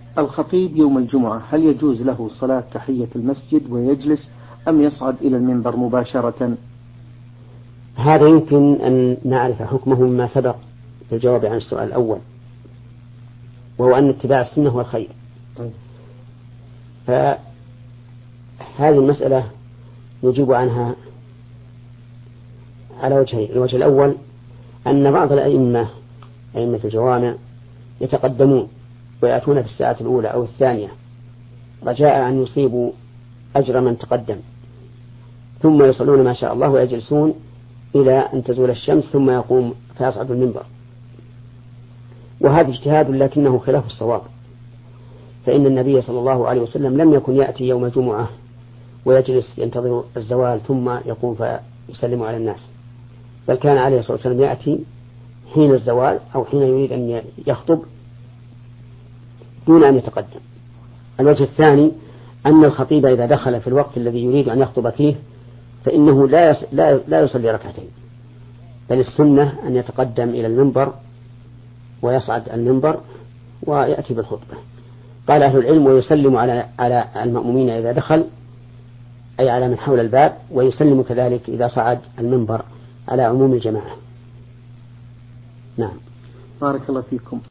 الخطيب يوم الجمعة هل يجوز له صلاة تحية المسجد ويجلس أم يصعد إلى المنبر مباشرة؟ هذا يمكن أن نعرف حكمه مما سبق في الجواب عن السؤال الأول، وهو أن اتباع السنة هو الخير. فهذه المسألة نجيب عنها على وجهين. الوجه الأول أن بعض أئمة الجوامع يتقدمون ويأتون في الساعة الأولى أو الثانية رجاء أن يصيبوا أجر من تقدم، ثم يصلون ما شاء الله ويجلسون إلى أن تزول الشمس ثم يقوم فيصعد المنبر. وهذا اجتهاد لكنه خلاف الصواب، فإن النبي صلى الله عليه وسلم لم يكن يأتي يوم جمعة ويجلس ينتظر الزوال ثم يقوم فيسلم على الناس، بل كان عليه الصلاة والسلام يأتي حين الزوال أو حين يريد أن يخطب دون أن يتقدم. الوجه الثاني أن الخطيب إذا دخل في الوقت الذي يريد أن يخطب فيه فإنه لا يصلي ركعتين، بل السنة أن يتقدم إلى المنبر ويصعد المنبر ويأتي بالخطبة. قال أهل العلم ويسلم على المأمومين إذا دخل، أي على من حول الباب، ويسلم كذلك إذا صعد المنبر على عموم الجماعة. نعم. بارك الله فيكم.